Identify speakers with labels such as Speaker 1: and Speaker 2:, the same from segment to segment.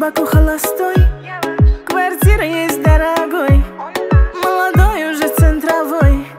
Speaker 1: Баку холостой, квартира есть дорогой, молодой уже центровой.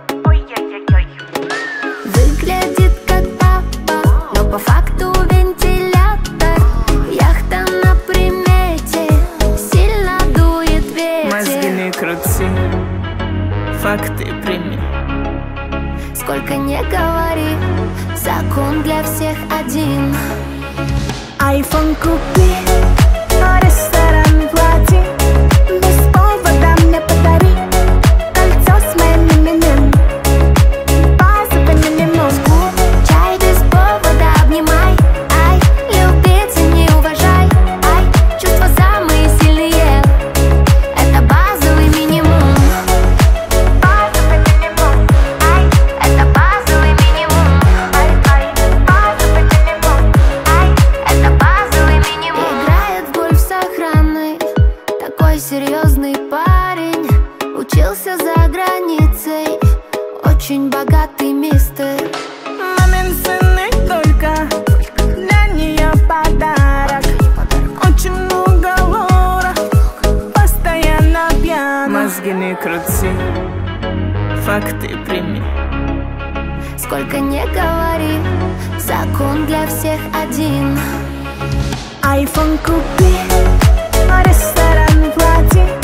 Speaker 2: Выглядит как папа, но по факту вентилятор. Яхта на примете, сильно дует ветер.
Speaker 1: Мозги не крути, факты прими.
Speaker 2: Сколько не говори, закон для всех один.
Speaker 1: Айфон купи, ресторан плати, без повода мне подари кольцо с моим именем, база по минимуму.
Speaker 2: Чай без повода обнимай, ай, любить и не уважай, ай, чувства самые сильные, это базовый минимум.
Speaker 1: База по минимуму,
Speaker 2: Ай, это базовый минимум.
Speaker 1: ай, база по минимуму.
Speaker 2: Ай, это базовый минимум. Играет в гольф с охраной, такой серьезный парень. Учился за границей, очень богатый мистер.
Speaker 1: Мамин сын и только для нее подарок. Очень много лора, постоянно пьяна. Мозги не крути, факты прими.
Speaker 2: Сколько не говори, закон для всех один.
Speaker 1: Айфон купи, ресторан плати,